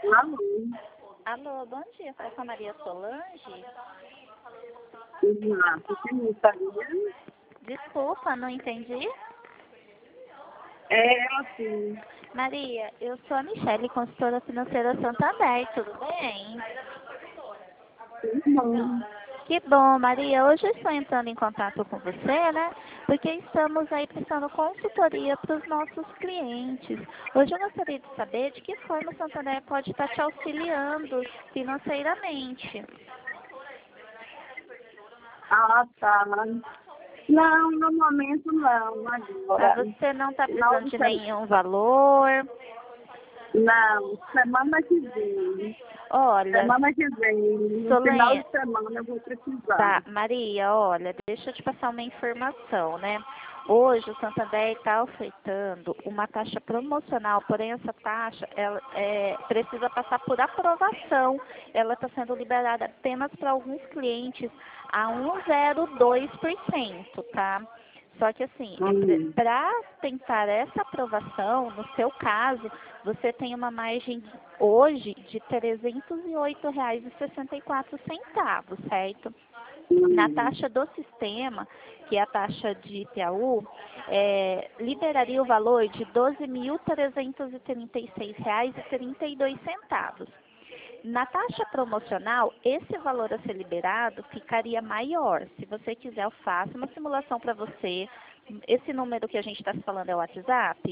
Alô? Alô, bom dia. Fala com a Maria Solange. Você não sabia? Desculpa, não entendi. É, assim. Maria, eu sou a Michele, consultora financeira Santander, tudo bem? Não. Que bom, Maria. Hoje eu estou entrando em contato com você, né? Porque estamos aí prestando consultoria para os nossos clientes. Hoje eu gostaria de saber de que forma o Santander pode estar te auxiliando financeiramente. Ah, tá. Não, no momento não, Mas agora. você não está Não, precisando de nenhum valor. não, semana que vem. Olha, Semana que vem, no final Solene, de semana eu vou precisar. tá, Maria, olha, deixa eu te passar uma informação, né? Hoje o Santander está ofertando uma taxa promocional, porém essa taxa ela precisa passar por aprovação. Ela está sendo liberada apenas para alguns clientes a 1,02%, tá? Só que assim, para tentar essa aprovação, no seu caso, você tem uma margem hoje de R$ 308,64, certo? Na taxa do sistema, que é a taxa de IPAU, liberaria o valor de R$ 12.336,32. Na taxa promocional, esse valor a ser liberado ficaria maior. Se você quiser, eu faço uma simulação para você. Esse número que a gente está falando é o WhatsApp?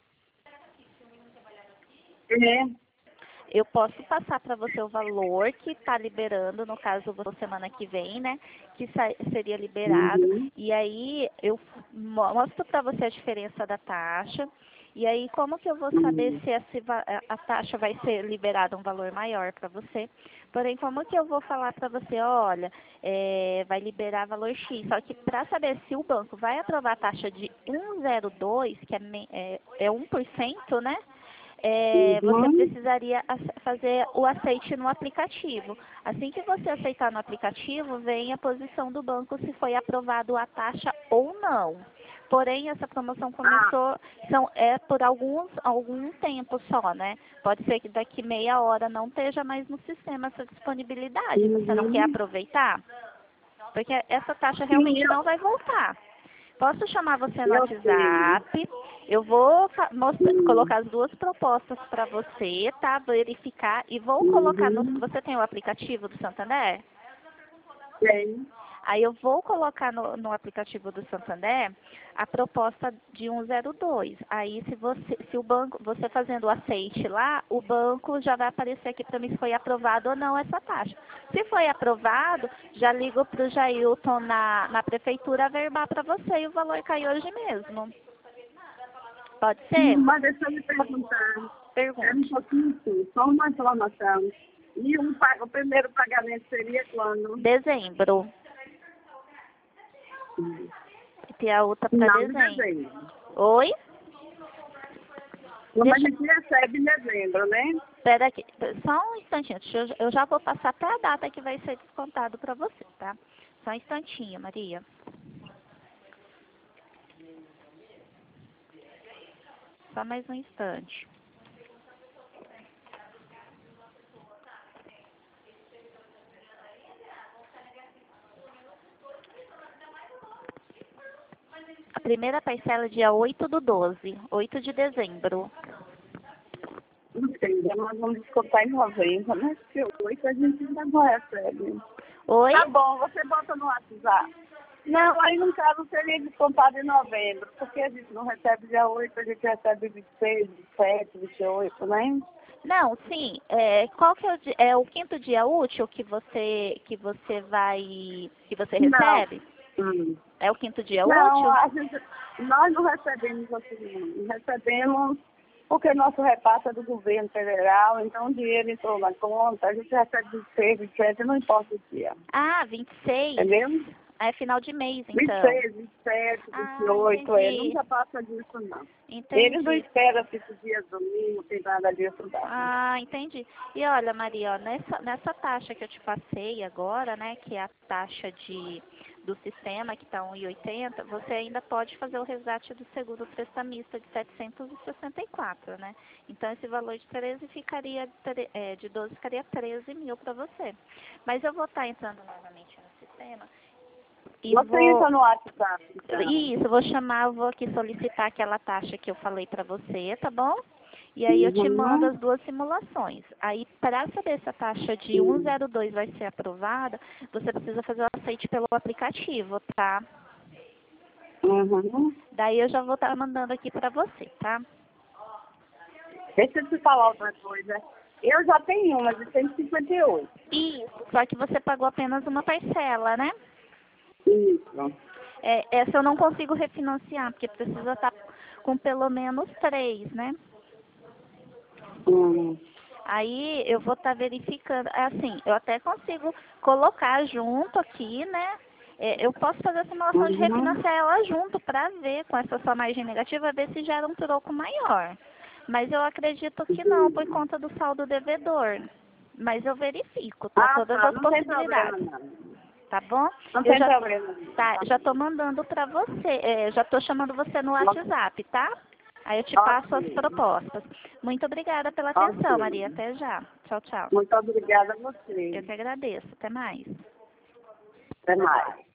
É. Eu posso passar para você o valor que está liberando, no caso, semana que vem, né? Que seria liberado. E aí eu mostro para você a diferença da taxa. E aí, como que eu vou saber se a taxa vai ser liberada um valor maior para você? Porém, como que eu vou falar para você, olha, vai liberar valor X? Só que para saber se o banco vai aprovar a taxa de 1,02, que é 1%, né? Você precisaria fazer o aceite no aplicativo. Assim que você aceitar no aplicativo, vem a posição do banco se foi aprovado a taxa ou não. Porém, essa promoção começou, por algum tempo só, né? Pode ser que daqui meia hora não esteja mais no sistema essa disponibilidade. Você não quer aproveitar? Porque essa taxa realmente não vai voltar. Posso chamar você no WhatsApp? Eu vou colocar as duas propostas para você, tá? Verificar e vou colocar no... Você tem o aplicativo do Santander? Tem. Aí eu vou colocar no aplicativo do Santander a proposta de 1,02. Aí se o banco, você fazendo o aceite lá, o banco já vai aparecer aqui para mim se foi aprovado ou não essa taxa. Se foi aprovado, já ligo para o Jailton na prefeitura averbar para você e o valor cai hoje mesmo. Pode ser? Mas deixa eu me perguntar. Pergunte. É um pouquinho sim, só uma informação. E o primeiro pagamento seria quando? Dezembro. IPAU tá para dezembro. Oi? Como a gente recebe em dezembro, né? Espera aqui, só um instantinho. Eu já vou passar até a data que vai ser descontado para você, tá? Só um instantinho, Maria. Só mais um instante. A primeira parcela é dia 8/12, 8 de dezembro. Não sei, nós vamos descontar em novembro, né? Porque 8 a gente ainda não recebe. Oi? Tá bom, você bota no WhatsApp. Não, aí no caso seria descontado em novembro, porque a gente não recebe dia 8, a gente recebe 26, 27, 28, né? Não, sim. Qual que é o quinto dia útil que você recebe? Não. É o quinto dia Não, útil? nós não recebemos assim, recebemos porque nosso repasse é do governo federal, então o dinheiro entrou na conta, a gente recebe 26, 27, não importa o dia. Ah, 26. Entendeu? É final de mês, então. 26, 27, 28, entendi. nunca passa disso, não. Entendi. Eles não esperam 5 dias domingo, tem nada disso, não. Ah, entendi. E olha, Maria, ó, nessa taxa que eu te passei agora, né, que é a taxa do sistema, que está 1,80, você ainda pode fazer o resgate do seguro prestamista de 764, né? Então, esse valor de 13 ficaria, de 12 ficaria 13 mil para você. Mas eu vou estar entrando novamente no sistema. E Você entra no WhatsApp, então. Isso, vou aqui solicitar aquela taxa que eu falei para você, tá bom? E aí eu te mando as duas simulações. Aí, para saber se a taxa de 102 vai ser aprovada, você precisa fazer o aceite pelo aplicativo, tá? Daí eu já vou estar mandando aqui para você, tá? Deixa eu te falar outra coisa. Eu já tenho uma de 158. Isso, só que você pagou apenas uma parcela, né? Isso. Essa eu não consigo refinanciar, porque precisa estar com pelo menos 3, né? Aí eu vou estar verificando, assim, eu até consigo colocar junto aqui, né? Eu posso fazer a simulação de refinanciar ela junto para ver com essa sua margem negativa, ver se gera um troco maior. Mas eu acredito que não, por conta do saldo devedor. Mas eu verifico, tá? Todas as possibilidades. Não tem problema, não. Tá bom? Não tem problema. Tá, já tô mandando para você, já tô chamando você no WhatsApp, tá? Aí eu te passo as propostas. Muito obrigada pela atenção, Maria. Até já. Tchau, tchau. Muito obrigada a você. Eu que agradeço. Até mais. Até mais.